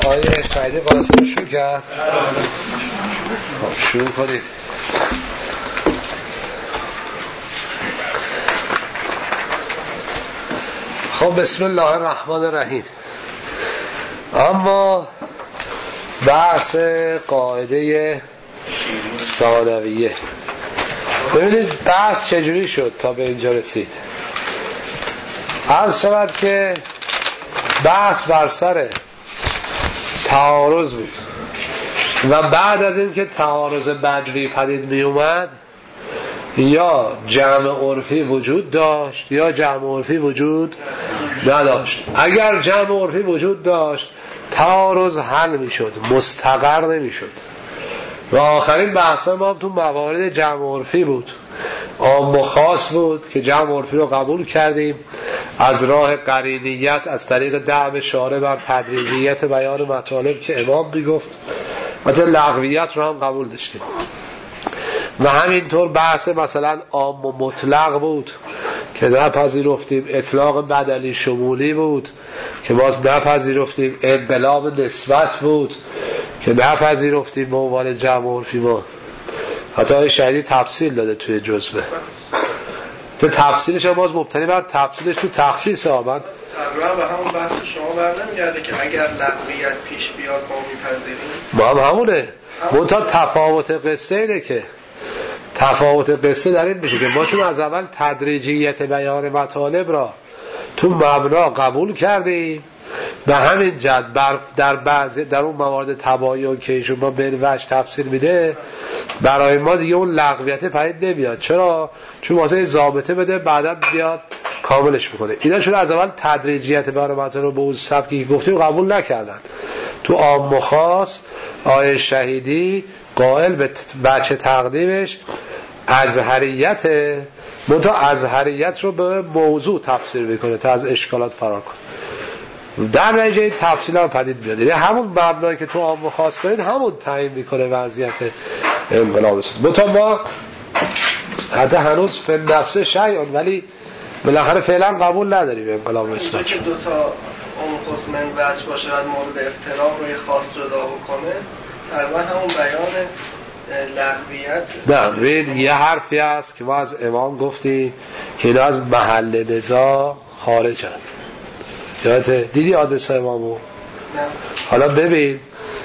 آیه شهیدی قاسم شروع کرد. شروع کنیم. خب بسم الله الرحمن الرحیم. اما بحث قاعده ثانویه، ببینید بحث چجوری شد تا به اینجا رسید. عرض شود که بحث بر سر تعارض بود و بعد از این که تعارض بدوی پدید می اومد یا جمع عرفی وجود داشت یا جمع عرفی وجود نداشت. اگر جمع عرفی وجود داشت تعارض حل می شد، مستقر نمی شد. و آخرین بحث ما تو موارد جمع عرفی بود، عام و خاص بود که جمع عرفی رو قبول کردیم از راه قرینیت، از طریق دعم شارع بر تدریجیت بیان مطالب که امام میگفت، مثلا لغویت رو هم قبول داشتیم. و همینطور بحث مثلا عام و مطلق بود که نپذیرفتیم، اطلاق بدلی شمولی بود که باز نپذیرفتیم، انقلاب نسبت بود که نپذیرفتیم به عنوان جمع عرفی. ما حتی شهیدی تفصیل داده توی جزوه، تو تفصیلش هم باز مبتنی بر تفصیلش تو تخصیص آمد. تقریبا به همون بحث شما برنمیگرده که اگر لغویت پیش بیاد ما میپذیریم؟ ما هم همونه. منتها تفاوت قصه اینه که تفاوت قصه در این میشه که ما چون از اول تدریجیت بیان مطالب را تو مبنا قبول کردیم، به همین جد در اون موارد تباین که ایشون ما به وجه تفسیر میده، برای ما دیگه اون لغویت پدید نمیاد. چرا؟ چون واسه ضابطه بده بعدا بیاد کاملش بکنه. اینا چون از اول تدریجیت بیان مطالب رو به اون سبکی که گفتیم قبول نکردن. تو عام و خاص آیه شهیدی قائل به بچه تقدیمش ازهریت، منتها ازهریت رو به موضوع تفسیر میکنه تا از اشکالات فرار کنه. در نتیجه این تفصیل هم پدید بیاد. یعنی همون مبنایی که تو عام و خاص دارید همون تعیین میکنه وضعیت انقلاب اسمت. منتها ما حتی هنوز فی نفس شیعان، ولی بالاخره فعلا قبول نداریم انقلاب اسمت. که دو تا عام و خاص من وجه باشه و مورد افتراق روی خاص جدا بکنه، تقریبا همون بیان لغویت. نه ببین یه حرفی هست که ما از امام گفتیم که اینا از محل نزاع خارجن. یادته؟ دیدی آدرس امامو؟ نه. حالا ببین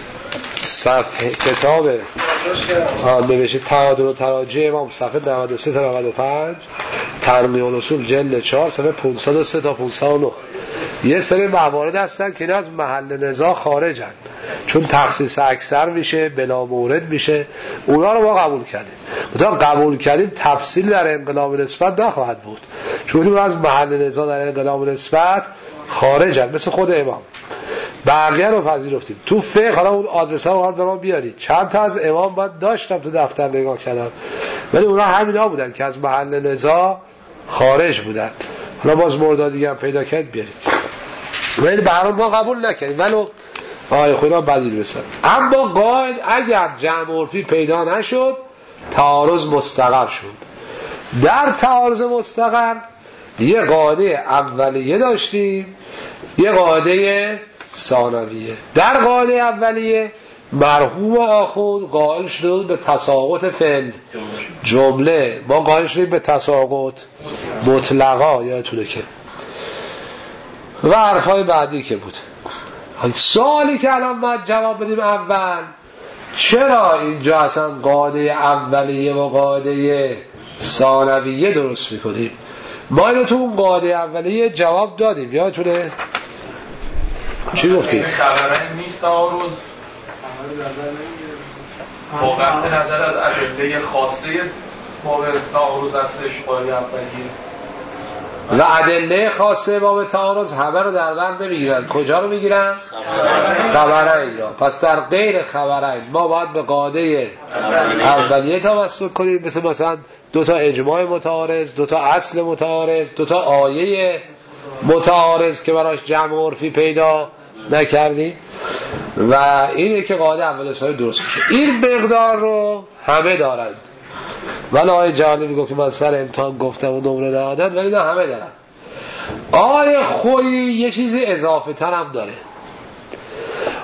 صفحه کتاب نوشته تعادل و تراجع امام، صفحه 93 تا 95، تنقیح الاصول جلد 4 صفحه 503 تا 509. یه سری موارد هستن که اینا از محل نزاع خارجن، چون تخصیص اکثر میشه، بلا مورد میشه. اونا رو ما قبول کردیم. مثلا قبول کردیم تفصیل در انقلاب نسبت نخواهد بود، چون اون از محل نزاع در انقلاب نسبت خارجن، مثل خود امام. بقیه رو پذیرفتیم. تو فقه حالا اون آدرس ها رو برام بیارید. چند تا از امام من داشتم تو دفتر نگاه کردم، ولی اونا همینا بودن که از محل نزاع خارج بودن. حالا باز مورد دیگه هم پیدا کرد بیارید. ولی برام ما قبول نکردیم، ولو آیه خدا بدیل بسن. اما قاعد اگر جمع عرفی پیدا نشد تعارض مستقر شد. در تعارض مستقر یه قاعده اولیه داشتیم، یه قاعده ثانویه. در قاعده اولیه مرحوم آخوند قائل شد به تساقط فعل جمله، ما قائل شدیم به تساقط مطلقا، یادتونه که و حرفای بعدی که بود. سوالی که الان باید جواب بدیم اول، چرا اینجا اصلا قاعده اولیه و قاعده ثانویه درست میکنیم؟ ما اینو تو اون قاعده اولیه جواب دادیم، یادتونه؟ چی گفتیم؟ خبرین نیست تعارض با قطع نظر از ادله خاصه باب تعارض هستش قاعده اولیه، و ادله خاصه باب تعارض همه رو در بر نمیگیرن. کجا رو میگیرن؟ خبرین را. پس در غیر خبرین ما باید به قاعده اولیه توسل کنیم، مثلا دو تا اجماع متعارض، دو تا اصل متعارض، دو تا آیه متعارض که براش جمع عرفی پیدا نکردی، و اینه که قاعده اول ثانویه درست میشه. این مقدار رو همه دارند. ولی آقای جهانی میگه که من سر امتحان گفتم و نمره ندادن، ولی نه همه دارن. آقای خویی یه چیزی اضافه تر هم داره.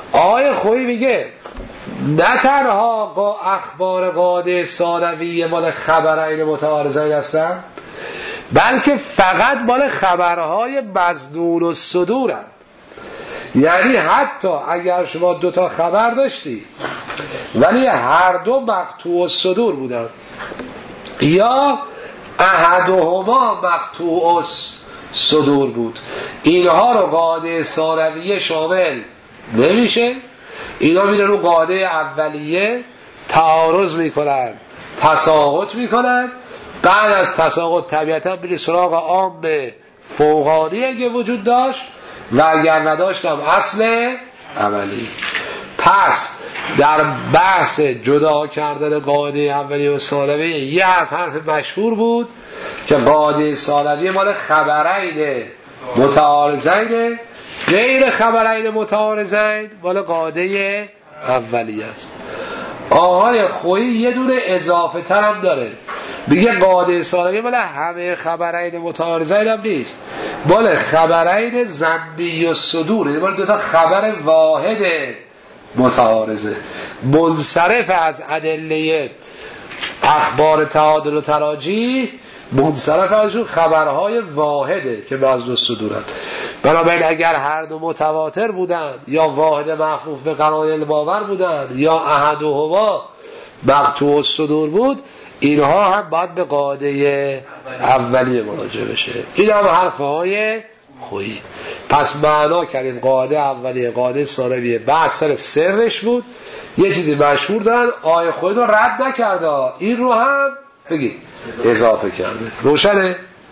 آقای خویی میگه نه تنها اخبار قاده ثانویه مال خبرین متعارضین هستن، بلکه فقط مال خبرهای مظنون الصدورن. یعنی حتی اگر شما 2 خبر داشتی ولی هر 2 مقطوع الصدور بودن یا احدهما مقطوع الصدور بود، اینها رو قاعده ثانویه شامل نمیشه. اینا میرن رو قاعده اولیه تعارض میکنن، تساقط میکنن. بعد از تساقط طبیعتا میره سراغ عام فوقانی اگه وجود داشت و اگر نداشتم اصل عملی. پس در بحث جدا کردن قاعده اولیه و ثانویه یه حرف مشهور بود که قاعده ثانویه مال خبرین متعارضین، غیر خبرین متعارضین مال قاعده اولیه است. آقای خویی یه دونه اضافه تر هم داره، میگه قاعده ثانویه مال همه خبرین متعارضین هم نیست، مال خبرین ظنی الصدور، مال 2 خبر واحد متعارضه، منصرف از ادله اخبار تعادل و تراجیح، منصرف ازشون خبرهای واحده که مظنون الصدورن. بنابراین اگر هر 2 متواتر بودن یا واحد محفوف به قرائن باور بودن یا احدهما مقطوع الصدور بود، اینها هم باید به قاعده اولیه مراجعه بشه. این هم حرفهای خویی. پس معنا کردیم قاعده اولیه قاعده ثانویه بحث سر سرش بود. یه چیزی مشهور دارن آیه خویی رو رد نکرده، این رو هم بگید اضافه کرده. روشنه؟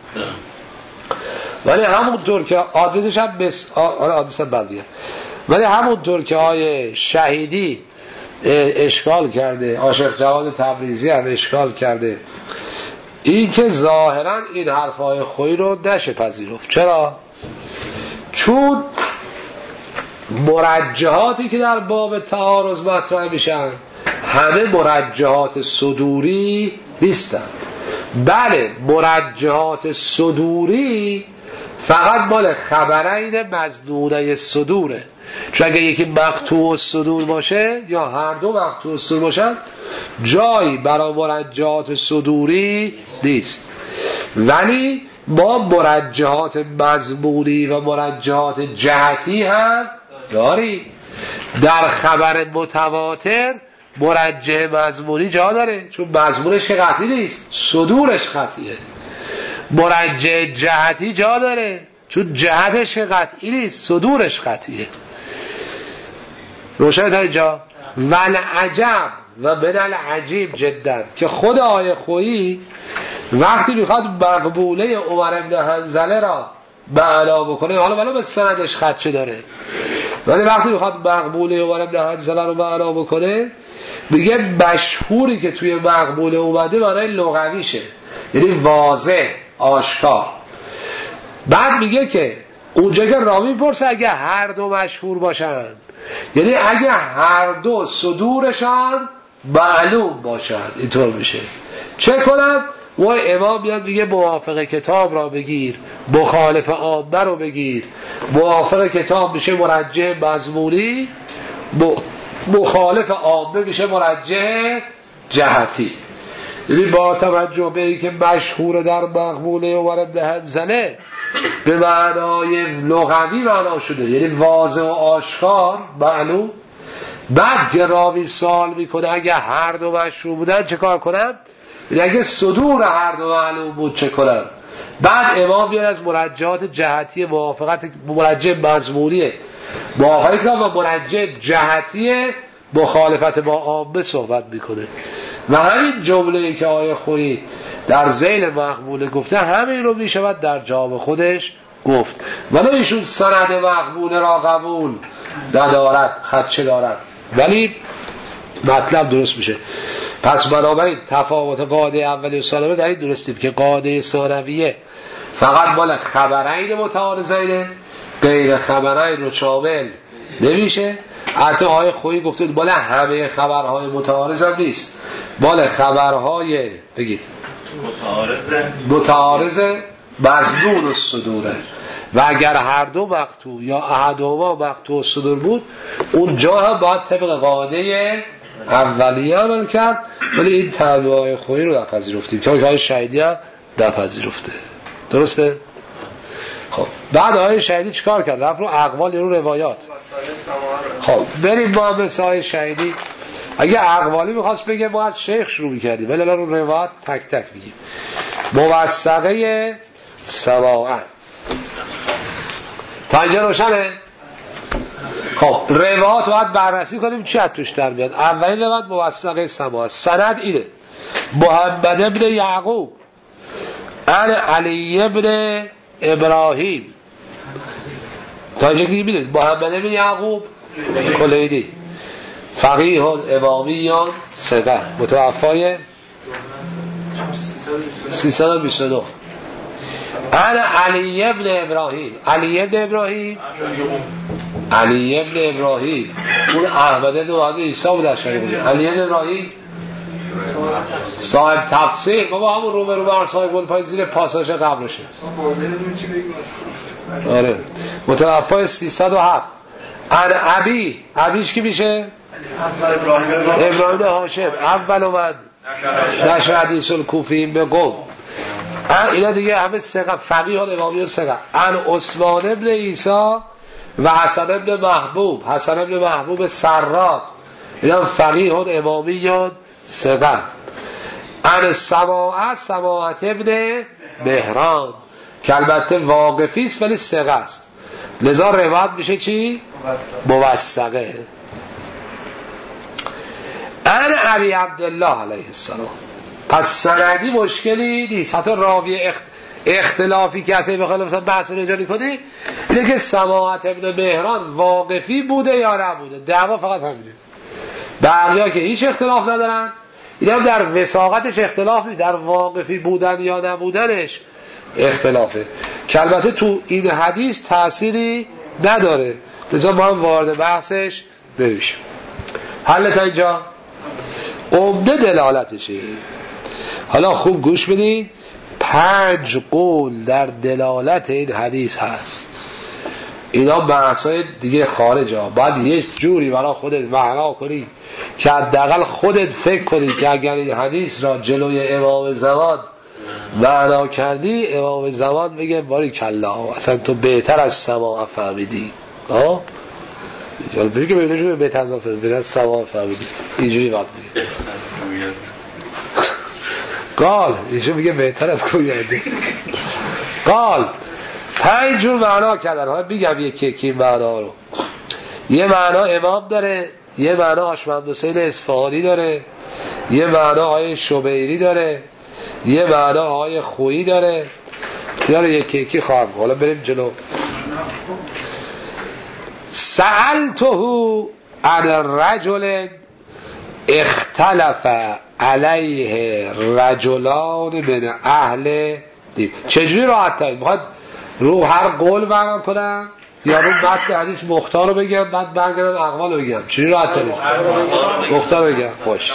ولی همونطور که آدرسش هم آدرس بلدیه، ولی همونطور که آیه شهیدی اشکال کرده، عاشق جواد تبریزی هم اشکال کرده، این که ظاهرا این حرفای خویی رو نشه پذیرفت. چرا؟ چون مرجحاتی که در باب تعارض مطرح میشن همه مرجحات صدوری نیستن. بله مرجحات صدوری فقط مال خبرین مظنونه صدوره، چون اگه یکی مقطوع الصدور باشه یا هر 2 مقطوع الصدور باشن جایی برای مرجحات صدوری نیست. ولی ما مرجحات مضمونی و مرجحات جهتی هم داریم. در خبر متواتر مرجح مضمونی جا داره، چون مضمونش قطعی نیست، صدورش قطعیه. مرجح جهتی جا داره، چون جهتش قطعی نیست، صدورش قطعیه. روشن تا اینجا؟ والعجب و من العجیب جدا که خود آیه خویی وقتی میخواد مقبوله عمر بن حنظله را معنا بکنه، حالا ولو به سندش خدشه داره، ولی وقتی میخواد مقبوله عمر بن حنظله رو معنا بکنه میگه مشهوری که توی مقبوله اومده معنای لغویشه، یعنی واضح آشکار. بعد میگه که اونجا که راوی پرسه اگه هر 2 مشهور باشن، یعنی اگه هر 2 صدورشان معلوم باشن، اینطور میشه. چه کنن؟ و امام میاد میگه موافق کتاب را بگیر، مخالف عامه رو بگیر. موافق کتاب میشه مرجح مضمونی، مخالف عامه میشه مرجح جهتی. یعنی با توجه به اینکه مشهور در مقبوله عمر بن حنظله به معنای لغوی معنا شده، یعنی واضح و آشکار معلوم. بعد که راوی سوال میکنه اگه هر 2 مشهور بودن چه کار کنم؟ اگه صدور هر 2 معلوم بود چه کنم؟ بعد امام بیاد از مرجحات جهتی موافقت مرجح مضمونیه موافقت با مرجح جهتی مخالفت با عامه صحبت میکنه. و همین جمله‌ای که آیه خویی در ذیل مقبوله گفته همین رو میشود در جواب خودش گفت. ولی ایشون سند مقبوله را قبول ندارد، خدشه دارد، ولی مطلب درست میشه. پس بنابراین تفاوت قاعده اولی و ثانویه در این درستیم که قاعده ثانویه فقط مال خبرین متعارضین، غیر خبرین رو شامل نمیشه. حتی آیه خویی گفته مال همه خبرهای متعارض هم نیست، مال خبرهای بگید متعارض مظنون الصدوره. و اگر هر دو مقطوع یا احدهما مقطوع الصدور بود اونجا هم باید طبق قاعده اولیه عمل کرد، ولی این تنوع خویی رو نپذیرفتیم که های شهیدی هم نپذیرفته. درسته؟ خب بعد های شهیدی چیکار کرد؟ رفت رو اقوال یا رو روایات. خب بریم با مسائل شهیدی. اگه اقوالی میخواست بگه ما از شیخ شروع میکردیم، ولی رو روایات تک تک بگیم. موثقه سماعه تا اینجا روشنه؟ خب روایات باید بررسی کنیم چی از توش در میاد. اولین روایت موثقه سماعه، سند اینه محمد ابن یعقوب عن علی ابن ابراهیم. تا اینجا که میدونید محمد ابن یعقوب کلیدی فقیه امامیان ثقه متوفای 329 عن علی ابن ابراهیم. علی ابن ابراهیم اون احمد بن محمد عیسی بود اشعری بود. علی ابن ابراهیم صاحب تفسیر، بابا همون رو بر صاحب گلپای زیر پاساژ قبرشه. آره متوفای 307 عن ابیش کی میشه؟ ابراهیم هاشم اول اومد نشر حدیث الکوفیین به قوم. اینا دیگه همه ثقه فقیه ها امامی ثقه. عن عثمان ابن عیسی و حسن ابن محبوب سراق، اینا فقیه ها امامی ثقه. عن سماعت ابن مهران که البته واقفی است ولی ثقه است، لذا روایت میشه چی؟ موثقه. عن ابی عبدالله علیه السلام. پس سندی مشکلی نیست، حتی راوی اختلافی که اصلا بخواد مثلا بحث رو ایجاد کنی اینه که سماعت ابن مهران واقفی بوده یا نبوده، دعوا فقط همینه. بقیه که هیچ اختلاف ندارن، این هم در وثاقتش اختلاف نیست، در واقفی بودن یا نبودنش اختلافه که البته تو این حدیث تأثیری نداره، لذا ما هم وارد بحثش نمیشیم. حل تا اینجا عمده دلالتشه. حالا خوب گوش بدین، 5 قول در دلالت این حدیث هست. اینا بحثای دیگه خارجه، باید یه جوری برای خودت معنا کنی که حداقل خودت فکر کنی که اگر این حدیث را جلوی امام زمان معنا کردی، امام زمان بگه باریکالله اصلا تو بهتر از سماع فهمیدی. بگه بگه بهتر از سماع فهمیدی، اینجوری وقت بگه قال، ایشون میگه بهتر از گوینده. قال 5 جور معنا کردن. ها بگم یکی معنا رو. یه معنا امام داره، یه معنا آشمند حسین اصفهانی داره، یه معنا آقای شبیری داره، یه معنا آقای خویی داره. یارو یکی خواهم. حالا بریم جلو. سألته عن الرجل اختلف علیه رجلان من اهل دین. چجوری راحت ترین؟ میخواد رو هر قول برام کنم یا رو متن حدیث مختار رو بگم بعد برگردم اقوال رو بگم؟ چجوری راحت ترین؟ مختار بگم. خوش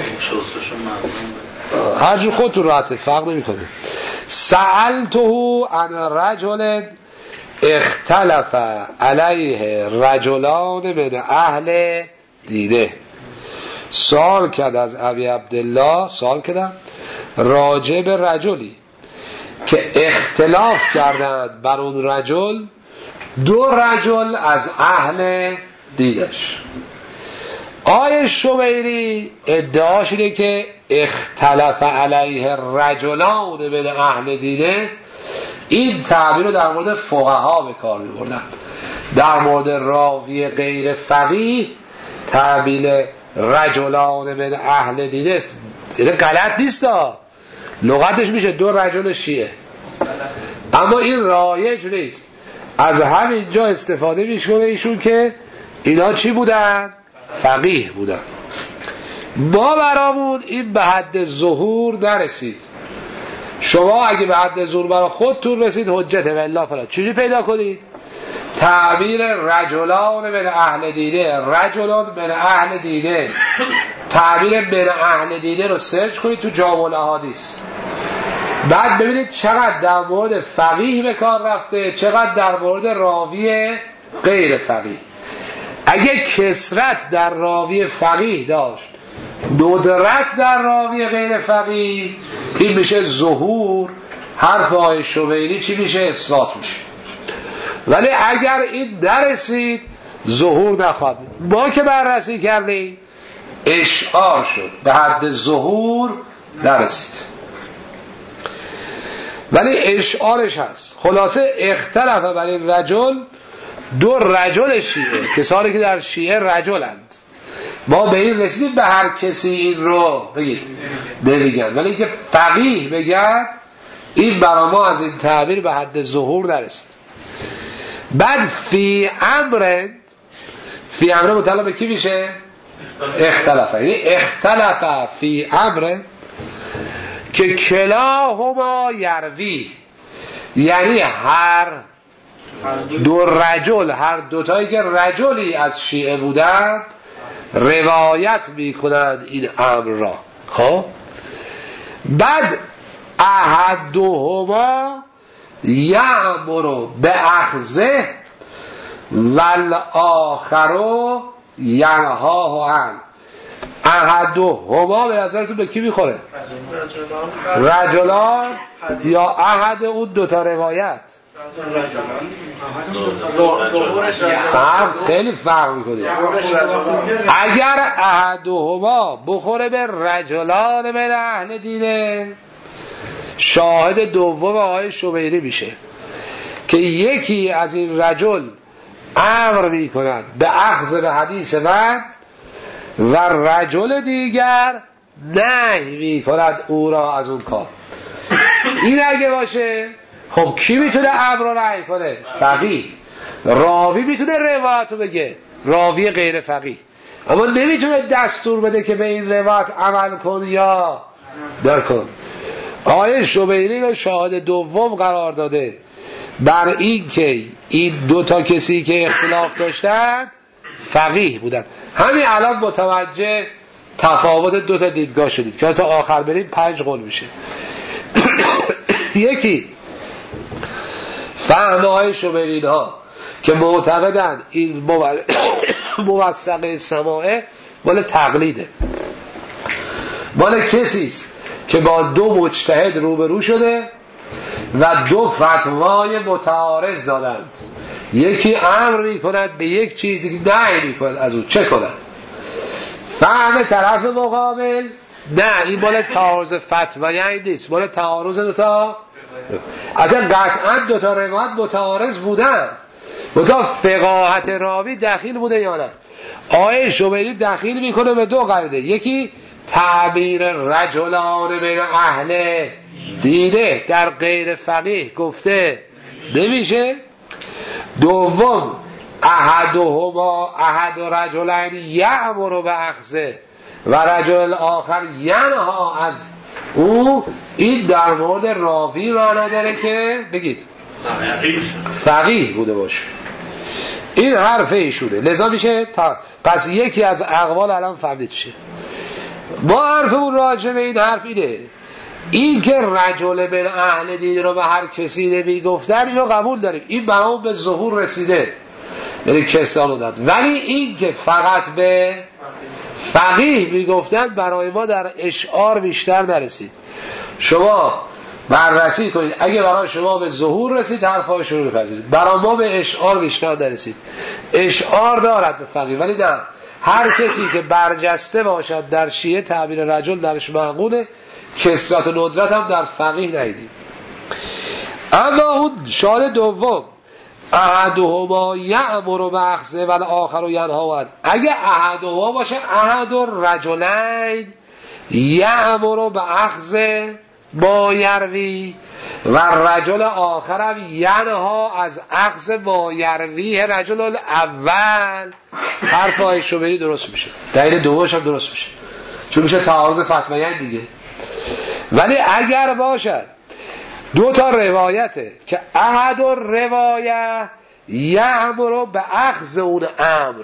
هر جو خودتون راحته، فرق نمی کنه. سألته عن رجل اختلف علیه رجلان من اهل دینه. سوال کرد از ابی عبدالله، سوال کردم راجع به رجلی که اختلاف کردند بر اون رجل 2 رجل از اهل دینش. آیه شمیری ادعاش اینه که اختلف علیه رجلان من اهل دینه، این تعبیر رو در مورد فقها به کار می‌بردن. در مورد راوی غیر فقیه تعبیر رجلان من اهل دینه است. این غلط نیست، لغتش میشه 2 رجل شیعه، اما این رایج نیست. از همین جا استفاده میشه ایشون که اینا چی بودن؟ فقیه بودن. ما برامون این به حد ظهور نرسید. شما اگه به حد ظهور برای خودتون رسید حجت والله فلا. چجوری پیدا کنید؟ تعبیر رجلان من اهل دینه، رجلان من اهل دینه، تعبیر من اهل دینه رو سرچ کنید تو جامع الاحادیث. بعد ببینید چقدر در مورد فقیه به کار رفته، چقدر در مورد راوی غیر فقیه. اگه کثرت در راوی فقیه داشت، ندرت در راوی غیر فقیه، این میشه ظهور. حرف آقای شبیری چی میشه؟ اثبات میشه. ولی اگر این نرسید ظهور نخواهد. ما که بررسی کردیم اشعار شد، به حد ظهور نرسید، ولی اشعارش هست. خلاصه اختلاف بر این رجل، دو رجل شیعه، کسانی که در شیعه رجلند، ما به این رسیدیم به هر کسی این رو بگید نمیگن، ولی که فقیه بگن این برای ما از این تعبیر به حد ظهور نرسید. بعد فی امر مطلب به کی میشه؟ اختلاف. یعنی اختلاف فی امر که کلاهما یروی، یعنی هر دو رجل، هر دوتایی که رجلی از شیعه بودن روایت میکنند این امر را. خب بعد احدهما یأمر بأخذه والآخر ینهاه عنه. احدهما به نظرتون به کی میخوره؟ رجلان یا احد اون دوتا روایت؟ خیلی فرق میکنه. اگر احدهما بخوره به رجلان من اهل دینه، شاهد دوم آقای شبیری میشه که یکی از این رجل امر میکنند به اخذ به حدیث من و رجل دیگر نهی میکند او را از اون کار. این اگه باشه خب کی میتونه امر را نهی کنه؟ فقیه. راوی میتونه روایت رو بگه، راوی غیر فقیه، اما نمیتونه دستور بده که به این روایت عمل کن یا نکن. آقای شبیری رو شاهد دوم قرار داده بر این که این دوتا کسی که اختلاف داشتن فقیه بودن. همین الان متوجه تفاوت دوتا دیدگاه شدید که تا آخر بریم 5 قول میشه. یکی فهم های شبیرین ها که معتقدن این موثقه سماعه مال تقلیده، مال کسیست که با دو مجتهد روبرو شده و دو فتوای متعارض دادند، یکی امر میکند به یک چیزی که نهی میکند از او چه کند. فهم طرف مقابل نه، این مال تعارض فتوایی نیست، مال تعارض دوتا. اصلا قطعا دوتا روایت متعارض بودن، دوتا فقاهت راوی دخیل بوده یا نه. آقای شبیری دخیل میکنه به دو قاعده، یکی تعبیر رجلان بین اهل دینه در غیر فقیه گفته نمیشه. دوم احدهما احد رجلین یأمر بأخذه و رجل آخر ینها از او. این در مورد راوی معنا داره که بگید فقیه بوده باشه. این حرف ایشونه، لذا میشه پس یکی از اقوال الان فهمید شه. ما حرفمون راجع به این حرف اینه، این که رجل بین اهل دین رو به هر کسی نمیگفتن اینو قبول داریم، این برامون به ظهور رسیده، یعنی کسان رو داد. ولی این که فقط به فقیه میگفتن برای ما در اشعار بیشتر نرسید. شما بررسی کنید، اگه برای شما به ظهور رسید حرفایش رو بپذیرید، برای ما به اشعار بیشتر نرسید. اشعار دارد به فقیه، ولی نه هر کسی که برجسته باشد در شیعه تعبیر رجل درش معقوله، کثرت و ندرت هم در فقیه ندیدیم. اما اون شاهد دوم احدهما یأمر بأخذه و الاخر ینهی عنه، اگه احدهما باشه احد الرجلین یأمر بأخذه با یروی و رجل آخر ینها از اخذ با یروی رجل الاول. حرف آقای شبیری درست میشه، دلیل دومش هم درست میشه، چون میشه تعارض فتوایی دیگه. ولی اگر باشد دو تا روایته که احد الروایه یأمر بأخذ اون امر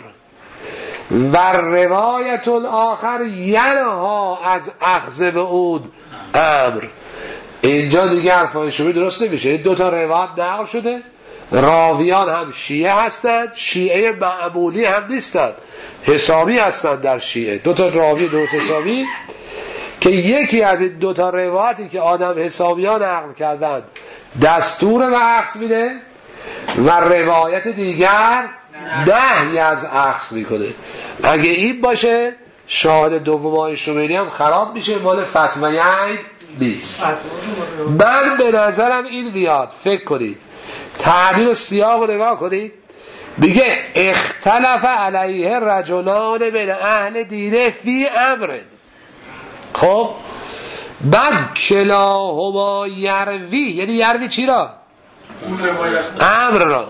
و روایت الاخر ینها از اخذ به اون امر، اینجا دیگه حرفای شما درست نمیشه. دو تا روایت نقل شده، راویان هم شیعه هستند، شیعه معمولی هم نیستند، حسابی هستند در شیعه. دو تا راوی درست حسابی که یکی از این دو تا روایتی که آدم حسابیان نقل کردند دستور به اخذ میده و روایت دیگر نهی از اخذ میکنه. اگه این باشه شاهد دومای شمیری هم خراب میشه، مال فتویین نیست. من به نظرم این بیاد، فکر کنید تعبیر و سیاق رو نگاه کنید، میگه اختلف علیه رجلان من اهل دینه فی امر. خب بعد کلاهما یروی، یعنی یروی چی را؟ امر را.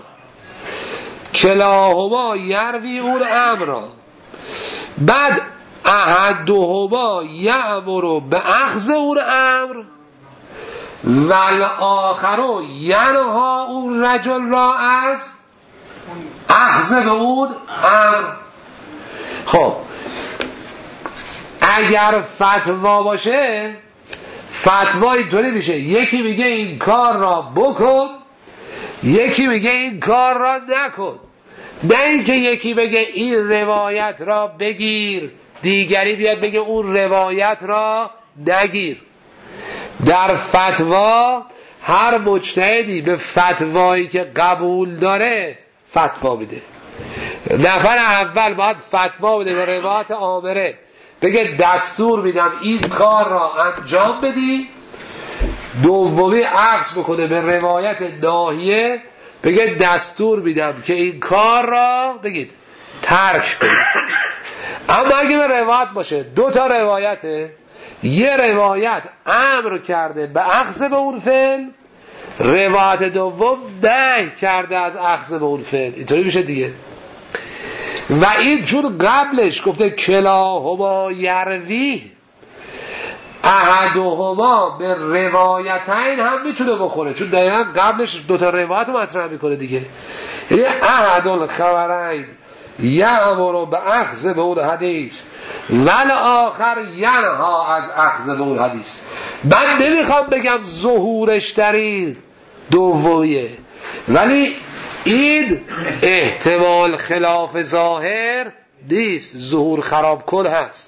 کلاهما یروی اون امر را. بعد احدهما یأمر به اخذ اون امر والآخر ینها اون رجل را از اخذ به اون امر. خب اگر فتوا باشه، فتوا اینطوری میشه، یکی میگه این کار را بکن، یکی میگه این کار را نکن. نه اینکه یکی بگه این روایت را بگیر، دیگری بیاد بگه اون روایت را نگیر. در فتوا هر مجتهدی به فتوایی که قبول داره فتوا میده. نفر اول باید فتوا بده به روایت آمره، بگه دستور میدم این کار را انجام بدی. دومی عکس بکنه به روایت ناهیه، بگه دستور میدم که این کار را بگید ترک کنید. اما اگه به روایت باشه دو تا روایته، یه روایت امر کرده به اخذ به اون فعل، روایت دوم نهی کرده از اخذ به اون فعل، اینطوری میشه دیگه. و این چون قبلش گفته کلاهما یروی، احدهما به روایتین هم میتونه بخوره، چون دقیقا قبلش دوتا روایت رو مطرح میکنه دیگه. یعنی احد الخبرین یأمر به اخذ به اون حدیث ول آخر ینها از اخذ به اون حدیث. من نمیخوام بگم ظهورش در این دومیه، ولی این احتمال خلاف ظاهر نیست، ظهور خراب کن هست.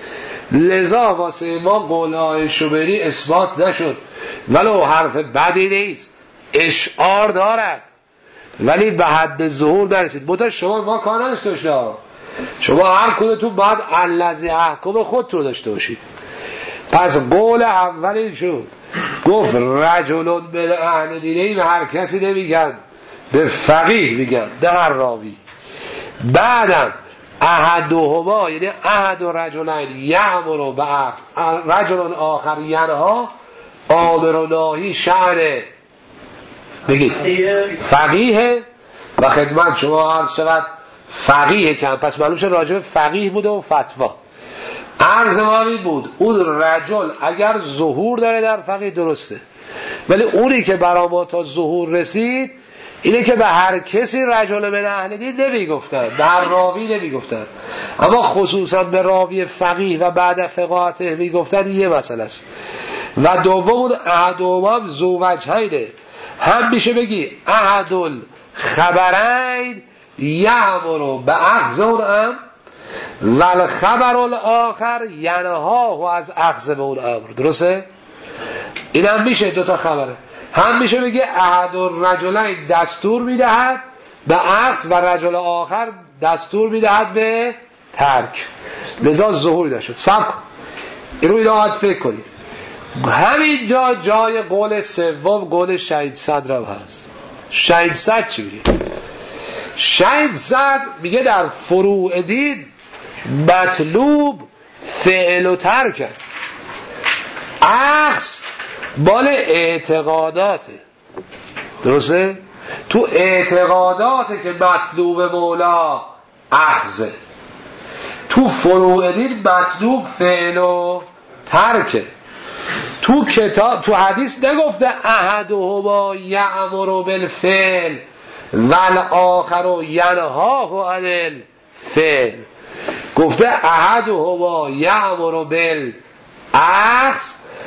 لذا واسه ما قولهای شمیری اثبات نشد، ولو حرف بدی نیست، اشعار دارد ولی به حد ظهور نرسید. بوده شما ما کار نداشته باشید، شما هر کدومتون باید الذی احکم خود رو داشته باشید. پس قول اول این شد، گفت رجلون من اهل دینه، و هر کسی نمیگن، به فقیه میگن، در راوی. بعدم احدهما یعنی احد رجلین یأمر به اخذ رجل آخر ینها، آمر و ناهی شأن بگید فقیه. و خدمت شما عرض شود فقیه کم، پس معلوم شد راجع به فقیه بوده و فتوا. عرض ما این بود اون رجل اگر ظهور داره در فقیه درسته، ولی اونی که برای ما تا ظهور رسید اینه که به هر کسی رجل من اهل دین نمیگفتن، به هر راوی نمیگفتن، اما خصوصا به راوی فقیه و بعد فقاهته میگفتن. یه مسئله است. و دوم احدهما ذو وجهین، هم میشه بگی احد الخبرین یأمر به اخذ اون امر والخبر الاخر ینهاه از اخذ به اون امر. درسته؟ این هم میشه دوتا خبره. هم میشه بگه احد الرجلین دستور میدهد به اخذ و رجل آخر دستور میدهد به ترک. لذا ظهوری نشد. سب کن این رو باید فکر کنید. همین جای قول سوم قول شهید صدر هست. شهید صدر چی میگه؟ شهید صدر میگه در فروع دین مطلوب فعل و ترک است. اخذ مال اعتقاداته. درسته؟ تو اعتقاداته که مطلوب مولا اخذه. تو فروع دین مطلوب فعل و ترکه. تو کتاب تو حدیث نگفته احدهما یأمر بالفعل والآخر ینهاه عن الفعل، گفته احدهما یأمر بالاخذ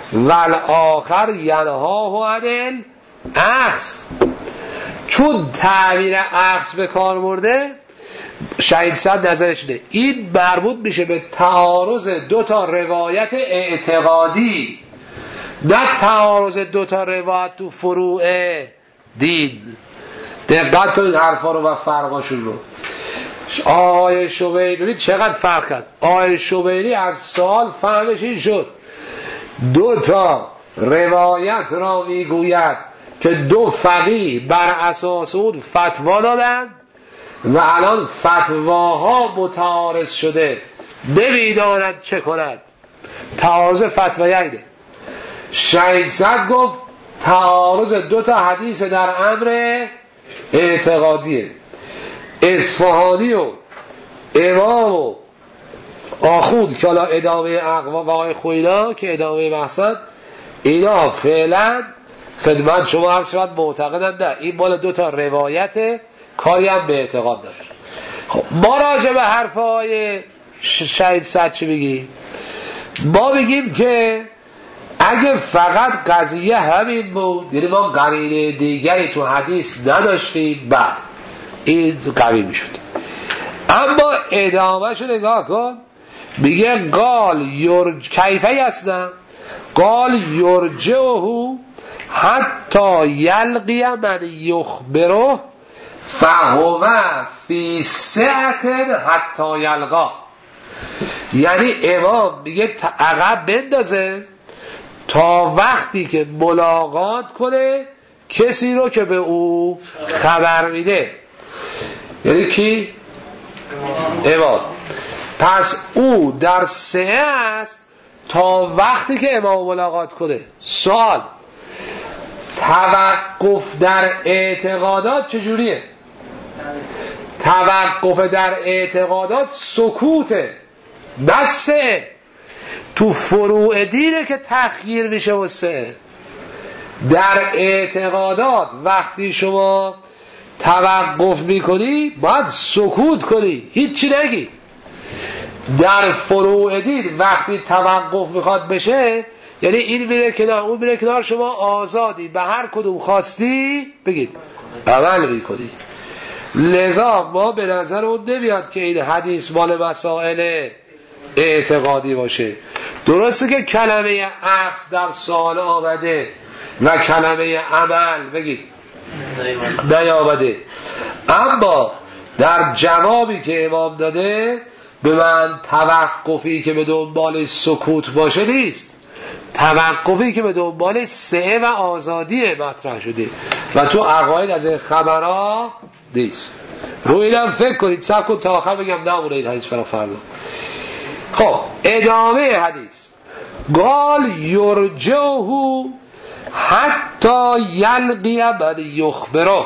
والآخر ینهاه عن الاخذ. چون تعبیر اخذ به کار برده، شهید صد نظرش نه این مربوط میشه به تعارض دو تا روایت اعتقادی، نه تعارض دو تا روایت تو فروع دین. دقت کنید حرفا رو و فرقاشون رو. آقای شبیلی ببین چقدر فرق کرد. آقای شبیلی از سوال فهمش این شد دو تا روایت را میگوید که دو فقیه بر اساس اون فتوا دادند و الان فتواها متعارض شده، نمیداند چه کند. تعارض فتواییه. شهید صد گفت تعارض دو تا حدیث در امر اعتقادیه. اصفهانی و امام و آخوند که حالا ادامه اقوام و آقای خوینا که ادامه مقصد، اینا فعلا خدمت شما هم شاید معتقدند نه این مال دو تا روایت، کاری هم به اعتقاد داره. خب ما راجع به حرفای شهید صد چی بگیم؟ ما بگیم که اگه فقط قضیه همین بود، یعنی ما قرینه دیگری تو حدیث نداشتیم، بعد این قوی میشد. اما ادامهش نگاه کن، میگه قال کیفی هستن قال یرجعه حتی یلقی من یخبره فهو فی سعت حتی یلقا. یعنی امام میگه عقب بندازه تا وقتی که ملاقات کنه کسی رو که به او خبر میده. یعنی کی؟ امام. پس او در سعه است تا وقتی که امام ملاقات کنه. سوال توقف در اعتقادات چجوریه؟ توقف در اعتقادات سکوته، بسه. تو فروع دینه که تخییر میشه و سه. در اعتقادات وقتی شما توقف میکنی باید سکوت کنی، هیچی نگی. در فروع دین وقتی توقف میخواد بشه یعنی این میره کنار اون میره کنار، شما آزادی به هر کدوم خواستی بگید عمل میکنی. لذا ما به نظر اون نمیاد که این حدیث مال مسائل اعتقادی باشه. درسته که کلمه اخذ در سوال آمده و کلمه عمل بگید نیامده، اما در جوابی که امام داده به من توقفی که به دنبال سکوت باشه نیست، توقفی که به دنبال سعه و آزادی مطرح شده و تو عقاید از این خبرها نیست. روی اینم فکر کنید، صبر کن تا آخر بگم نمونه این حدیث برای فردا. خب ادامه حدیث قال یرجعه حتی یلقی من یخبره.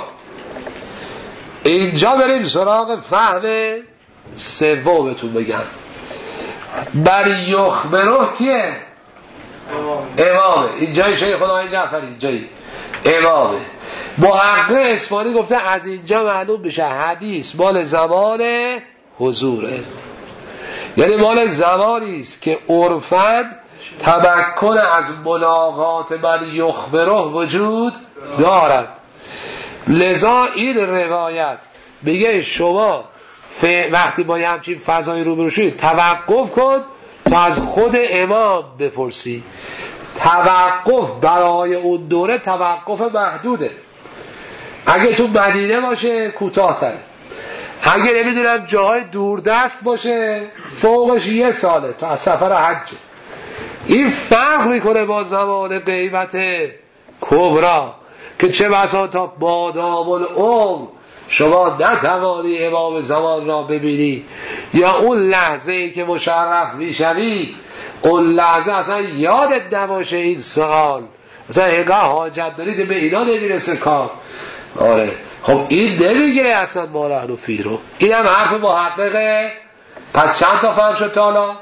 اینجا بریم سراغ فهم سومتون بگم. من یخبره کیه؟ امامه. اینجای شیخ خدای جعفری اینجایی امامه. محقق اصفهانی گفته از اینجا معلوم بشه حدیث مال زمان حضوره، یعنی مال زمانی است که عرفاً تمکن از ملاقات من یخبره وجود دارد. لذا این روایت میگه شما وقتی با یه همچین فضایی روبرو شید توقف کن تا از خود امام بپرسی. توقف برای اون دوره توقف محدوده. اگه تو مدینه باشه کوتاه تره، اگه نمیدونم جاهای دوردست باشه فوقش 1 ساله تا از سفر حجه. این فرق میکنه با زمان غیبت کبرا که چه بسا تا بادام العمر شما نتوانی امام زمان را ببینی، یا اون لحظه ای که مشرف میشوی اون لحظه اصلا یادت نباشه این سوال، اصلا هنگاه حاجت دارید به اینا نمیرسه کار. آره خب این نمیگیره اصلا مال و فی رو. این هم حرف محققه. پس چند تا فهم شد تا حالا؟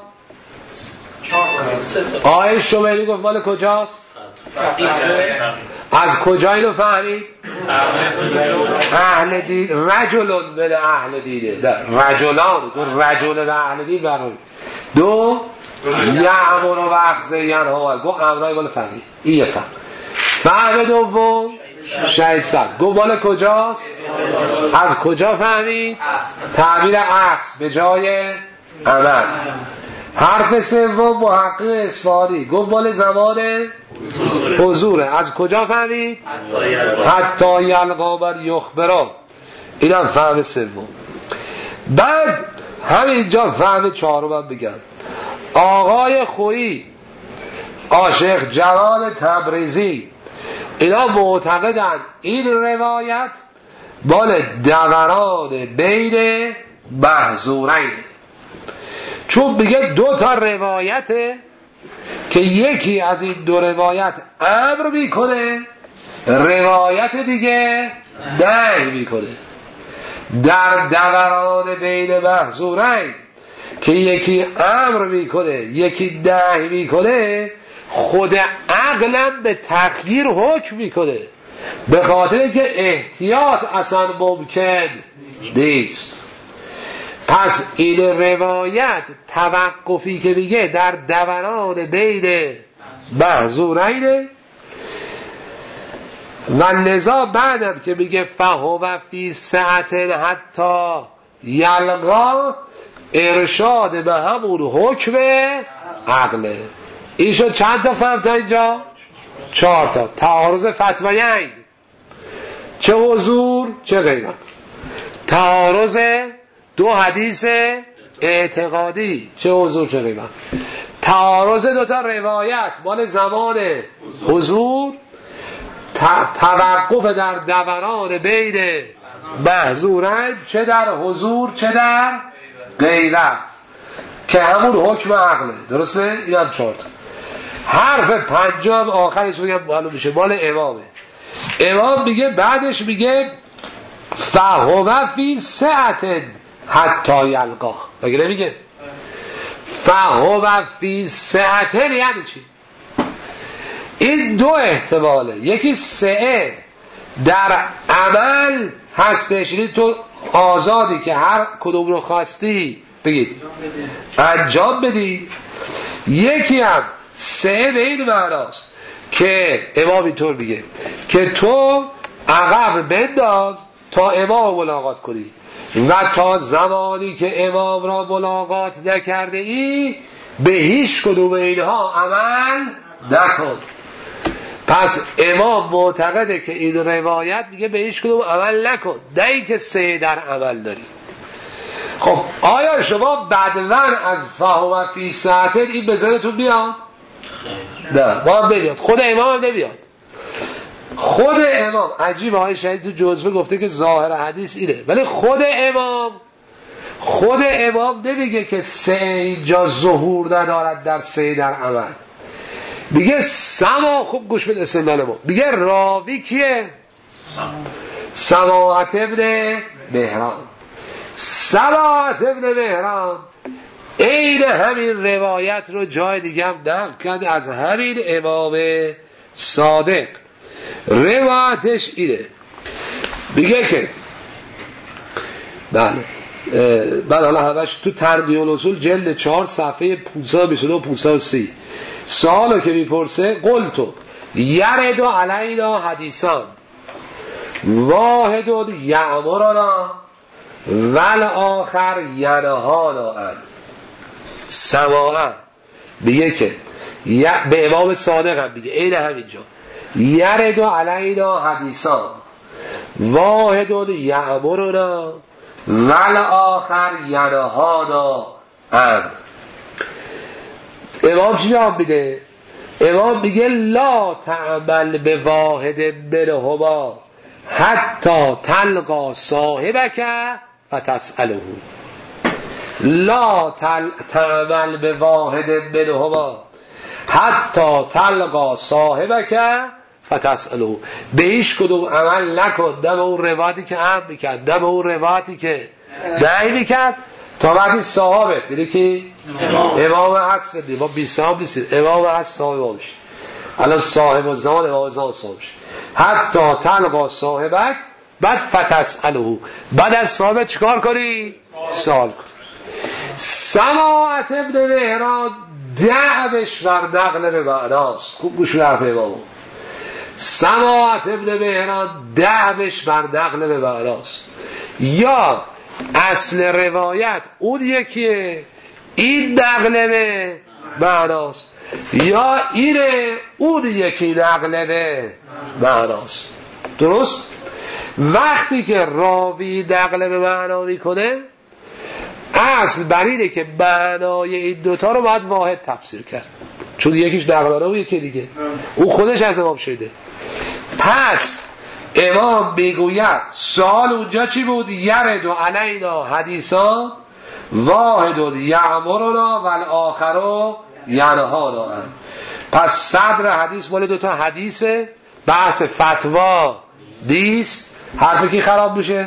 آقای شمیری گفت مال کجاست؟ از کجا اینو فهمید؟ اهل دین. رجلون من اهل دینه، رجلان رجل و اهل دین برون. 2 یعمر و اخذ ینها گو امرای مال فقیه. این یه فهم. فهم دوم شهید سب گو مال کجاست؟ از کجا فهمید؟ تعبیر عکس به جای عمل. حرف سوم محقق اصفهانی گفت مال زمان حضوره. از کجا فهمید؟ حتی یلقا بر یخبرا. اینم فهم سوم. بعد همینجا فهم چهارم بگم. آقای خویی، عاشق جوان تبریزی، اینا معتقدن این روایت مال دوران بین محظورین، چون میگه دو تا روایته که یکی از این دو روایت امر میکنه، روایت دیگه نهی میکنه. در دوران بین محظورین که یکی امر میکنه یکی نهی میکنه، خود عقلم به تغییر حکم میکنه، به خاطر که احتیاط اصلا ممکن نیست. پس این روایت توقفی که میگه در دوران بین محظورین و لذا بعدم که میگه فهو فی سعت حتی یلقا، ارشاد به همون حکم عقله. این شد چند تا فهم تا اینجا؟ 4 تا. تعارض فتویین، چه حضور چه غیبت. تعارض دو حدیث اعتقادی، چه حضور چه غیبت. تعارض دو تا روایت مال زمان حضور، توقف در دوران بین محظورین، چه در حضور چه در غیبت، که همون حکم عقله. درسته؟ این هم 4 تا. حرف پنجم آخرش بگم معلوم میشه مال امامه. امام میگه بعدش میگه فهو فی سعت حتی یلقا. بگه نمیگه فهو فی سعت یعنی چی؟ این دو احتماله. یکی سعه در عمل هستش، یعنی تو آزادی که هر کدوم رو خواستی بگید انجام بدی. یکی هم سعه به این معناست که امام اینطور میگه که تو عقب بنداز تا امام ملاقات کنی و تا زمانی که امام را ملاقات نکرده ای به هیچ کدوم اینها عمل نکن. پس امام معتقده که این روایت میگه به هیچ کدوم عمل نکن، نه اینکه سعی در عمل داری. خب آیا شما بدون از فهو فی سعت این به ذهنتون بیاد؟ نه، ما هم نمیاد. خود امام هم نمیاد. خود امام عجیبه، های شهید تو جزوه گفته که ظاهر حدیث اینه، ولی خود امام نمیگه که سعی اینجا ظهور ندارد در سعی در عمل. میگه سما، خوب گوش بده استدلال ما، میگه راوی کیه؟ سماعت ابن مهران. سماعت ابن مهران این همین روایت رو جای دیگه هم نقل کرد از همین امام صادق. روایتش اینه، میگه که بله من حالا همش تو تربیه الاصول جلد 4 صفحه 522-530 سوالو که میپرسه قلتو یرد علینا حدیثان واحد یأمرنا والآخر ینهانا عن. سماعا میگه که به امام صادق هم میگه این همینجا یرد علینا حدیثان واحد یأمرنا والآخر ینهانا عن. امام چی جواب میده؟ امام میگه لا تعمل به واحد منهما حتی تلقا صاحبک فتسأله. لا تعمل به واحد منهما حتی تلقا صاحبک فتسأله. به هیچ کدوم عمل نکن، نه به اون روایتی که امر میکرد نه به اون روایتی که نهی میکرد، تا وقتی صاحبت، یعنی که امام هست، ما بی صاحب نیستیم، امام هست صاحب باشه. الان صاحب و زمان امام زمان صاحب شه. حتی تلقا صاحبک، بعد فتسأله، بعد از صاحبت چیکار کنی؟ سوال کن. سماعت ابن مهران دعوش بر نقل به معناست. خوب گوش به حرف امامو. سماعت ابن مهران دعوش بر نقل به معناست. یا اصل روایت اون یکیه، این نقل به معناست، یا اینه اون یکی نقل به معناست. درست؟ وقتی که راوی نقل به معنا میکنه اصل بر اینه که معنای این دوتا رو باید واحد تفسیر کرد، چون یکیش نقلانه و یکی دیگه اون خودش از امام شده. پس امام میگوید سوال اونجا چی بود؟ یرد و علینا حدیثا واحد یعمرنا و الاخر ینهانا. پس صدر حدیث مال دوتا حدیثه، بحث فتوا نیست. حرفی که خراب میشه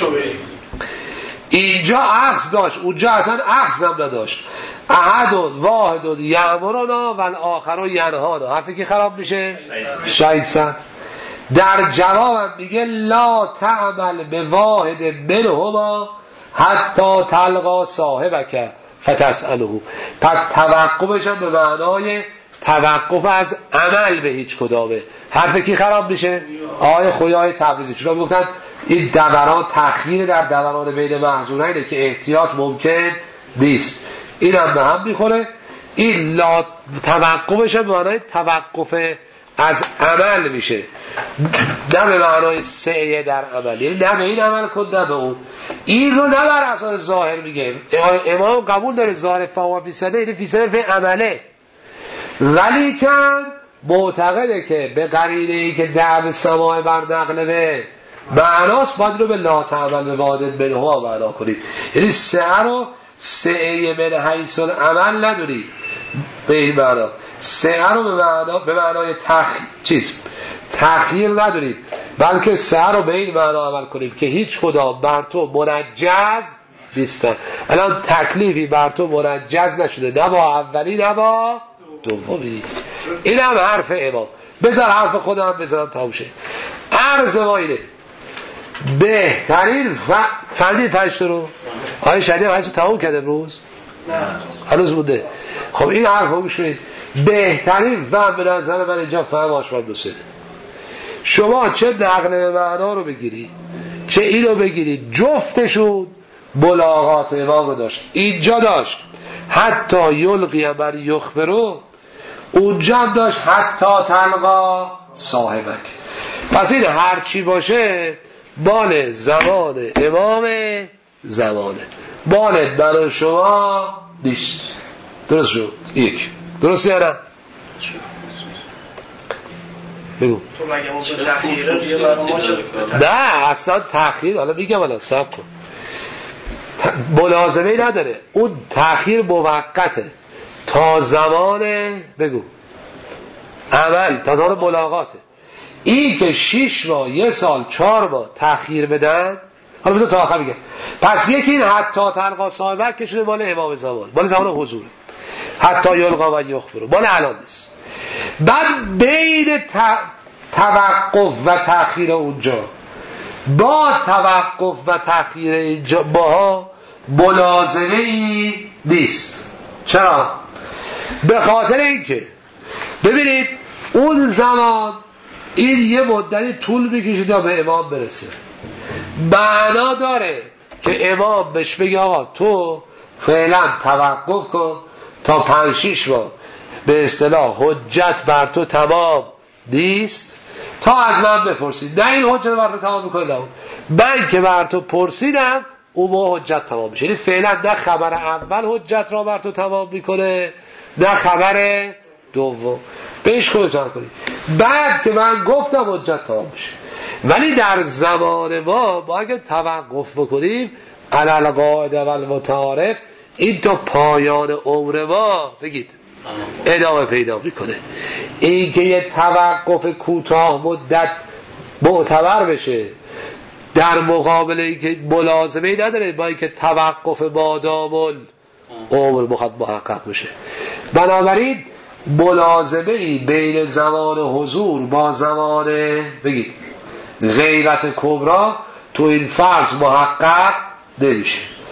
اینجا عکس داشت، اونجا اصلا عکس هم نداشت. احد واحد یعمرنا و الاخر ینهانا. حرفی که خراب میشه شایدسن. در جواب میگه لا تعمل به واحد منهما حتی تلقا صاحبک فتسأله. پس توقفش هم به معنای توقف از عمل به هیچ کدامه. حرف کی خراب میشه؟ آیه خویای تبریزی. چون میگفتن این دوران تأخیر در دوران بین محظورینه که احتیاط ممکن نیست. این هم به هم میخوره. این لا توقفش هم به معنای توقف از عمل میشه، نه به معنای سعی در عمل. یعنی نه به این عمل کن نه به اون. این رو نه بر اساس ظاهر میگه. امام قبول داره ظاهر فوا فیصده، این فیصده به عمله، ولی کن معتقده که به قرینه‌ای که دعو سماع بر نقل به معناست باید رو به لا تعمل به وادد بنها معنا کنید. یعنی سعی رو سعی من حیث العمل نداری به این معنا. سعی رو به معنای تخییر ندارید، بلکه سعی رو به این معنا عمل کنید که هیچ کدام بر تو منجز نیستن. الان تکلیفی بر تو منجز نشده، نه با اولی نه با دومی. این هم حرف امام. بذار حرف خودم بذارم تموم شه. عرض ما اینه بهترین فردی پشت رو آیه شدید حیث تموم کرده امروز؟ نه هنوز بوده. خب این حرف رو گوش کنید. بهترین فهم به نظر من اینجا فهم آشمال بسید. شما چه نقل به معنا رو بگیرید چه اینو بگیرید، جفتشون بلاغات امام رو داشت. اینجا داشت حتی یلقی بر یخبرو، اونجا هم داشت حتی تلقا صاحبک. پس این هر چی باشه مال زمان امام زمانه، مال من شما نیست. درست شد؟ یک درست یا نه؟ بگو. تو مگه اون تو تأخیره دیگه برای ما نه اصلا تأخیر، حالا میگم الان صبر کن، ملازمه نداره. اون تأخیر موقته تا زمان بگو عمل، تا زمان ملاقاته. این که 6 ماه 1 سال 4 ماه تأخیر بدن، حالا بذار تا آخر میگم. پس یکی این حتی تلقا صاحبک که شده مال امام زمان، مال زمان حضوره، حتی یلقا و یخبرو مال الان نیست. بعد بین توقف و تأخیر اونجا با توقف و تأخیر اینجا با ملازمه ای نیست. چرا؟ به خاطر اینکه ببینید اون زمان این یه مدتی طول میکشه تا به امام برسه. معنا داره که امام بهش بگه آقا تو فعلا توقف کن تا 5-6 ماه به اصطلاح حجت بر تو تمام نیست تا از من بپرسید. نه این حجت بر تو تمام میکنه، من که بر تو پرسیدم اون موقع حجت تمام میشه. یعنی فعلا نه خبر اول حجت را بر تو تمام میکنه نه خبر دوم. بهش خودتان کنید بعد که من گفتم حجت تمام میشه. ولی در زمان ما اگه توقف بکنیم علی القاعده و المتعارف، این تا پایان عمر ما بگید ادامه پیدا میکنه. این که یه توقف کوتاه مدت معتبر بشه در مقابل این که ملازمه نداره با این که توقف مادام عمر محقق بشه. بنابراین ملازمه ای بین زمان حضور با زمان بگید غیبت کبرا تو این فرض محقق نمیشه.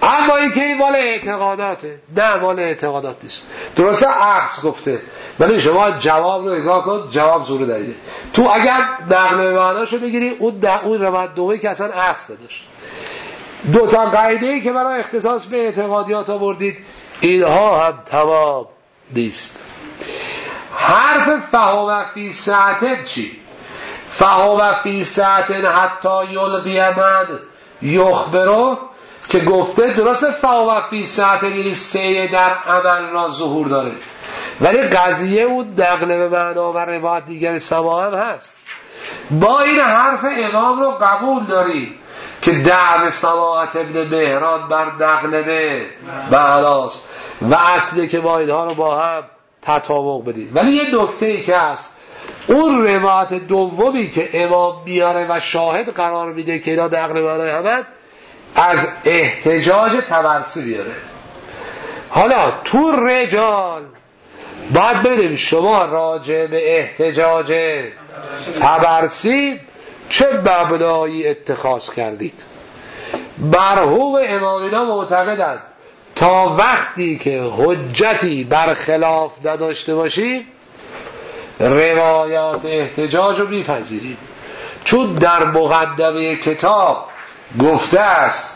اما این که این مال اعتقاداته، نه مال اعتقادات نیست. درسته اخذ گفته، ولی شما جواب رو نگاه کن، جواب زور دلیده. تو اگر نقل به معناشو بگیری اون روایت دومی که اصلا اخذ نداشت. دو تا قاعده‌ای که برای اختصاص به اعتقادیات آوردید اینها هم تمام نیست. حرف فهو فی ساعت چی؟ فهو فی ساعت حتی یلقی من یخبرو که گفته درسته فهو فی ساعت یعنی سعی در عمل را ظهور داره، ولی قضیه اون نقل به معنا و روایت دیگر سما هم هست. با این حرف امام رو قبول داریم که دعو سماعت ابن مهران بر نقل به معناست و اصله که ما اینها رو با هم تطابق بدیم. ولی یه نکته‌ای که هست، اون روایت دومی که امام میاره و شاهد قرار میده که اینا نقل معنای همه، از احتجاج طبرسی بیاره. حالا تو رجال باید ببینیم شما راجع به احتجاج طبرسی چه مبنایی اتخاذ کردید. مرحوم امامینا معتقدند تا وقتی که حجتی برخلاف نداشته باشیم روایات احتجاج رو میپذیریم، چون در مقدمه کتاب گفته است،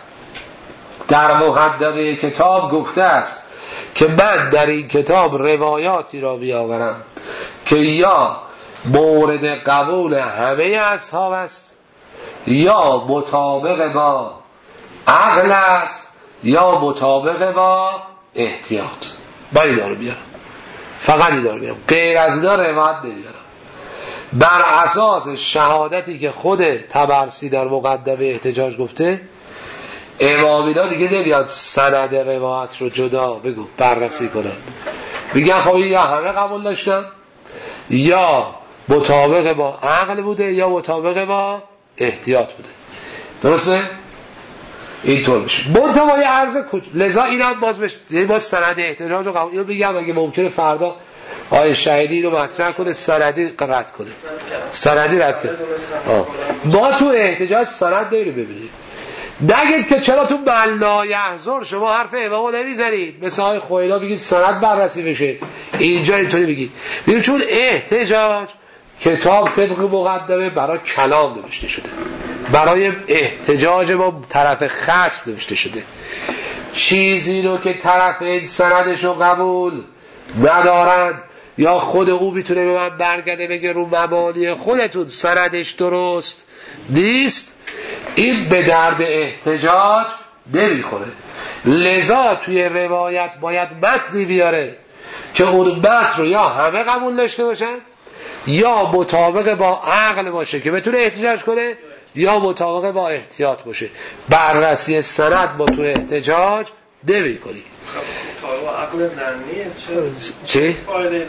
که من در این کتاب روایاتی را بیاورم که یا مورد قبول همه اصحاب است، یا مطابق با عقل است، یا مطابق با احتیاط. من این دارو بیارم، فقط این دارو بیارم، غیر از اینا روایت نمیارم. بر اساس شهادتی که خود طبرسی در مقدمه احتجاج گفته، امامینا دیگه نمیاد سند روایت رو جدا بگو بررسی کنن، میگن خب یا همه قبول داشتن، یا مطابق با عقل بوده، یا مطابق با احتیاط بوده. درسته؟ اینطور میشه. منتها یه عرض لذا اینا باز سند احتجاج رو قبول. اینو بگم اگه ممکنه فردا آیه شهیدی رو مطرح کنه، سندی رد کنه، سندی رد کنه. ما تو احتجاج سند نمیره ببینید. نگید که چرا تو بلا یحضر شما حرف امامو نمیزنید، مثل آقای خویلا بگید سند بررسی بشه، اینجا اینطوری بگید. بگید چون احتجاج کتاب طبق مقدمه برای کلام نوشته شده، برای احتجاج با طرف خصم نوشته شده. چیزی رو که طرف این سندش رو قبول ندارن یا خود او میتونه به من برگرده بگه رو مبانی خودتون سندش درست نیست، این به درد احتجاج نمیخوره. لذا توی روایت باید متنی بیاره که اون متن رو یا همه قبول داشته باشن، یا مطابق با عقل باشه که بتونه احتجاج کنه، یا مطابق با احتیاط باشه. بررسی سند با تو احتجاج نمی کنی. عقل زنیه چی؟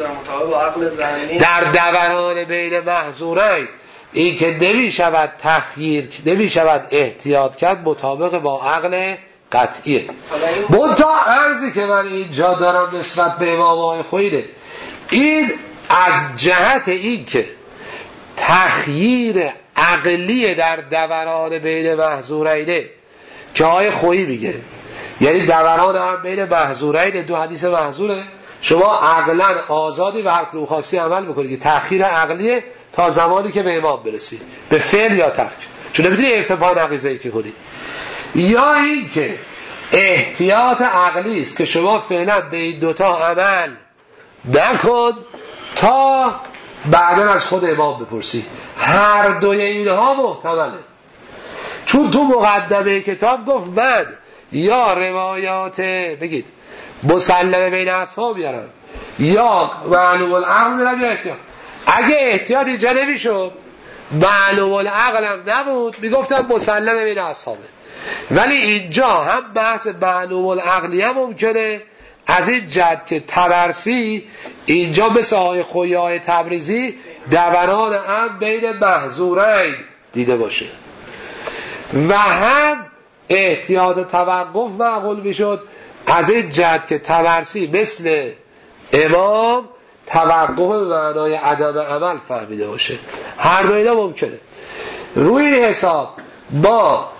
در دوران بین محظورین این که نمی شود تخییر، نمی شود احتیاط کرد، مطابق با عقل قطعیه. منتها عرضی که من اینجا دارم نسبت به امام آقای خویله، این از جهت این که تخییر عقلی در دوران بین محظورینه که آقای خویی میگه، یعنی دوران هم بین محظورین، دو حدیث محظوره، شما عقلا آزادی و هر کدوم خواستی عمل بکنید که تخییر عقلیه تا زمانی که به امام برسید، به فعل یا ترک، چون نمیتونی ارتفاع نقیضه‌ای که کنی. یا این که احتیاط عقلی است که شما فعلا به این دوتا عمل نکن تا بعدا از خود امام بپرسی. هر دوی اینها محتمله، چون تو مقدمه کتاب گفت من یا روایات بگید مسلمه بین اصحاب بیارم، یا معلوم العقل بیارم، یا احتیاط. اگه احتیاط اینجا نمیشد، معلوم العقل هم نبود، میگفتم مسلمه بین اصحابه. ولی اینجا هم بحث معلوم العقلی هم ممکنه، از این جد که طبرسی اینجا مثل آقای خویی تبریزی دوران هم بین محظورین دیده باشه و هم احتیاط و توقف معقول میشد، از این جد که طبرسی مثل امام توقف به معنای عدم عمل فهمیده باشه. هر دو اینا ممکنه. روی این حساب با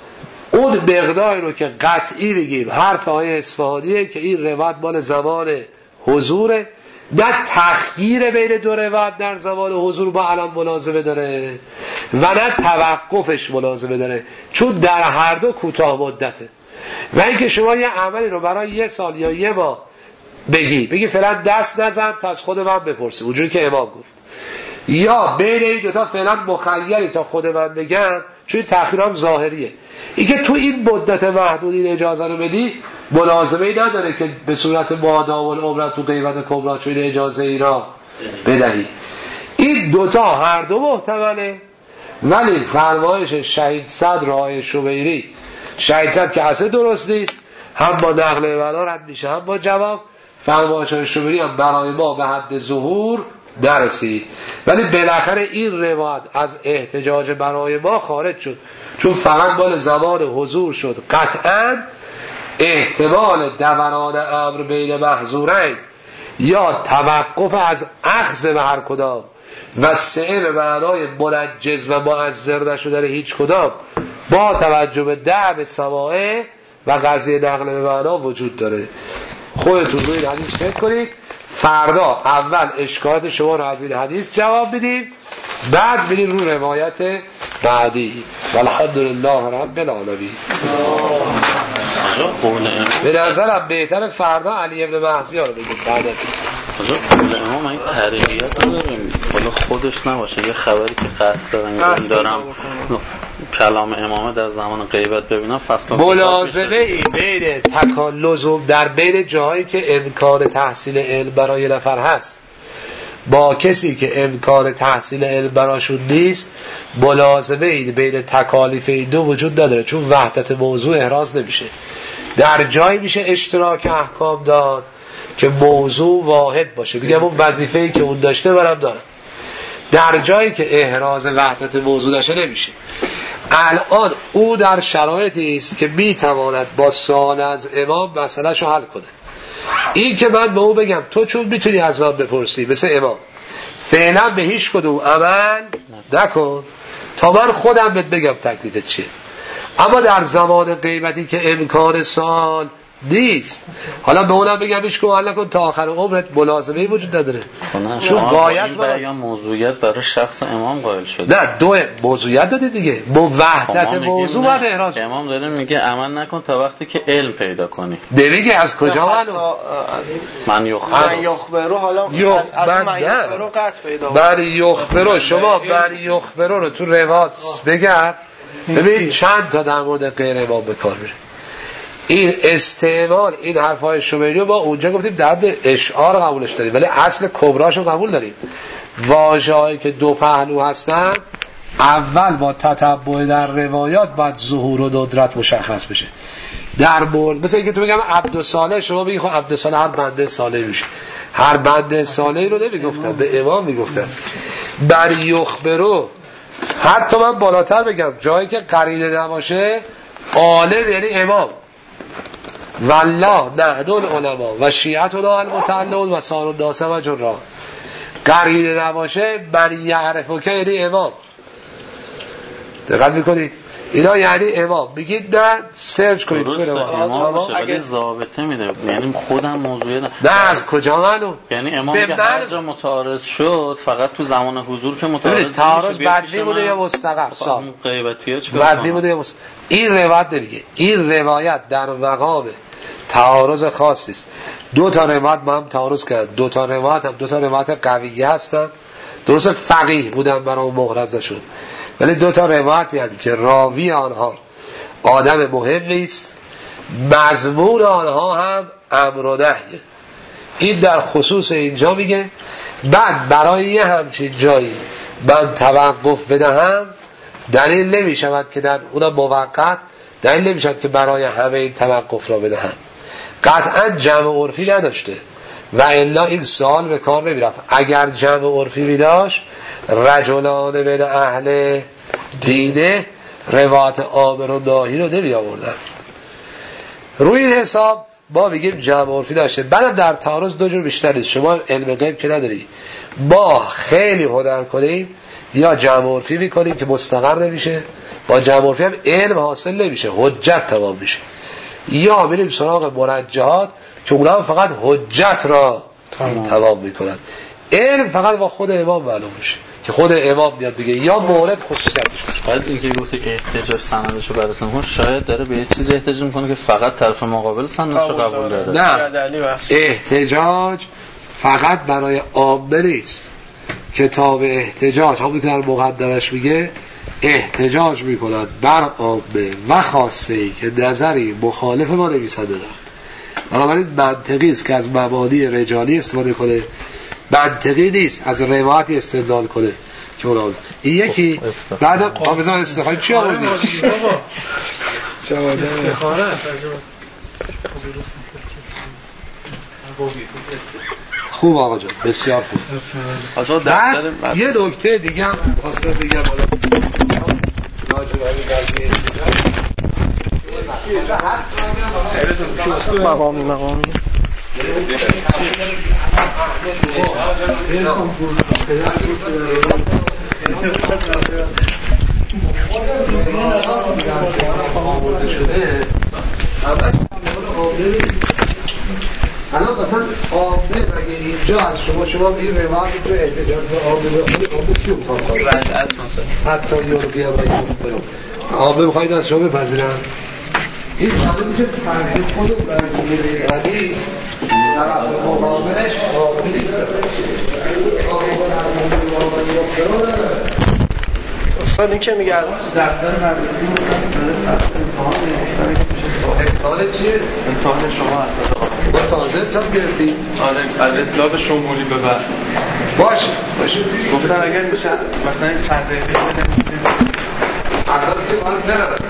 اون مقداری رو که قطعی بگیم حرف آیه اصفهانیه که این روایت مال زمان حضوره، نه تخییر بین دو روایت در زمان حضور با الان ملازمه داره و نه توقفش ملازمه داره، چون در هر دو کوتاه مدته. و اینکه شما یه عملی رو برای 1 سال یا 1 ماه بگی فعلا دست نزن تا از خود من بپرسی، اونجوری که امام گفت، یا بین این دوتا فعلا مخیری تا خود من بگم، چون تأخیرام ظاهریه. این که تو این مدت محدود این اجازه رو بدی ملازمه‌ای نداره که به صورت مادام العمر تو قیمت کبرا چون این اجازه ای را بدهی. این دوتا هر دو محتمله، ولی فرمایش شهید صدر آقای شبیری، شهید صدر که اصلا درست نیست، هم با نقل ولا رد میشه هم با جواب. فرمایش شبیری هم برای ما به حد ظهور نرسید، ولی بالاخره این روایت از احتجاج برای ما خارج شد، چون فقط مال زمان حضور شد. قطعا احتمال دوران امر بین محظورین یا توقف از اخذ به هر کدام و سعی به معنای منجز و معذر نشدن هیچ کدام با توجه به دعب سماعه و قضیه نقل به معنا وجود داره. خودتون روی این حدیث فکر کنید، فردا اول اشکالات شما رو از این حدیث جواب بدید، بعد بریم رو روایت بعدی. والحمدلله رب العالمین. به نظرم بهتر فردا علی ابن مهدی رو بگید بعد از این. امام این تحریریت نداریم، ولی خودش نباشه یه خبری که قصد دارم کلام امامه در زمان غیبت ببینم فصل ملازمه ای بین تکالزم در بین جاهایی که امکان تحصیل علم برای نفر هست با کسی که امکان تحصیل علم براشون نیست، ملازمه ای بین تکالیف این دو وجود نداره، چون وحدت موضوع احراز نمیشه. در جایی میشه اشتراک احکام داد که موضوع واحد باشه، بگم اون وظیفه‌ای که اون داشته برم دارم. در جایی که احراز وحدت موضوع داشته نمیشه. الان او در شرایطی است که میتواند با سوال از امام مسئله‌شو حل کنه. این که من به او بگم تو چون میتونی از من بپرسی مثل امام فعلا به هیچ کدوم عمل نکن تا من خودم بهت بگم تکلیفت چیه، اما در زمان قیمتی که امکان سوال نیست حالا به اونم بگم هیچ کدوم نکن تا آخر عمرت، ملازمه‌ای وجود نداره. چون غایت بیان موضوعیت برای شخص امام قائل شده. نه دو موضوعیت داده دیگه، وحدت موضوع باید احراز. امام داره میگه عمل نکن تا وقتی که علم پیدا کنی. نمیگه از کجا من یخبرو حالا از من یخبرو قطع پیدا. من یخبرو شما من یخبرو رو تو روایت بگرد ببین چند تا در مورد غیر امام به کار میره. این استعمال این حرفای شمیری رو با اونجا گفتیم در حد اشعار قبولش داریم، ولی اصل کبراشو قبول داریم. واژه‌هایی که دو پهلو هستن اول با تتبع در روایات بعد ظهور و ندرت مشخص بشه. در مورد مثلا اینکه تو بگم عبدالصالح شما بگی خب عبدالصالح هر بنده صالح میشه، هر بنده صالحی رو نمیگفتن، به امام میگفتن. بر یخبرو حتی من بالاتر بگم جایی که قرینه نباشه عالم یعنی امام، والله نحن العلماء و شیعتنا المتعلون و سار الناس و جرا. قرینه نباشه من یعرفو که یعنی امام. دقت میکنید اینا یعنی امام. بگید نه سرچ کنید درسته امام باشه ولی ضابطه میده، یعنی خودم موضوعی نه از کجا معلوم، یعنی امام که هر جا متعارض شد فقط تو زمان حضور که متعارض تعارض بدوی بوده یا مستقر سال غیبتیه بدوی بوده یا مستقر. این روایت نمیگه، این روایت در مقام تعارض خاصی است. دو تا روایت با هم تعارض کرد، دو تا روایت قویه هستن، درست فقیه بودن برای محرز شد، ولی دو تا روایتی هست که راوی آنها آدم مهم نیست، مضمون آنها هم امر و نهی. این در خصوص اینجا میگه. بعد برای یه همچین جایی من توقف بدهم دلیل نمیشود که در اون موقت دلیل نمیشود که برای همه این توقف را بدهم. قطعا جمع عرفی نداشته و الا این سوال به کار نمیرفت. اگر جمع عرفی میداشت رجلان من اهل دینه روایت آمر و ناهی رو نمی آوردن. روی این حساب ما بگیم جمع عرفی داشته. بعدم در تعارض دو جور بیشتر نیست. شما علم غیب که نداری، ما خیلی هنر کنیم یا جمع عرفی میکنیم که مستقر نمیشه با جمع عرفی هم علم حاصل نمیشه، حجت تمام میشه. یا میریم سراغ مرجحات که اونا فقط حجت را تمام میکنن. علم فقط با خود امام معلوم میشه که خود امام میاد دیگه یا مورد خصوصیتش. بعد اینکه گفته که احتجاج سندشو بررسی کنه، شاید داره به یه چیزی احتجاج میکنه که فقط طرف مقابل سندشو قبول داره. نه، احتجاج فقط برای عامه نیست. کتاب احتجاج همون که در مقدمش میگه احتجاج میکنند بر عامه و خاصه ای که نظری مخالف ما نویسنده دارد. بنابراین منطقی است که از مبانی رجالی استفاده کنه، منطقی نیست از روایتی استدلال کنه که اون این یکی بعد بزن استخاره چی آوردی؟ استخاره است. خوب آقا جان، بسیار خوب. بعد یه نکته دیگه هم خواستم بگم مقامی الان مثلا عامه اگه اینجا از شما این روایت تو احتجاج به عامه چی می‌خواد؟ رجعت مثلا حتی یورپیا باید عامه می‌خواید از شما بپذیرن. این شامل میشه فرق خود برزیلی حدیث در مقابلش عامه نیست. اصلا این که میگه از دفتر مدرسی امتحان چیه؟ امتحان شما هست با تازه امتحان گرفتی؟ آره، از اطلاق شمولی به بعد باشه گفتن اگر میشه مثلا چند دقیقه بنویسیم الان که من نرم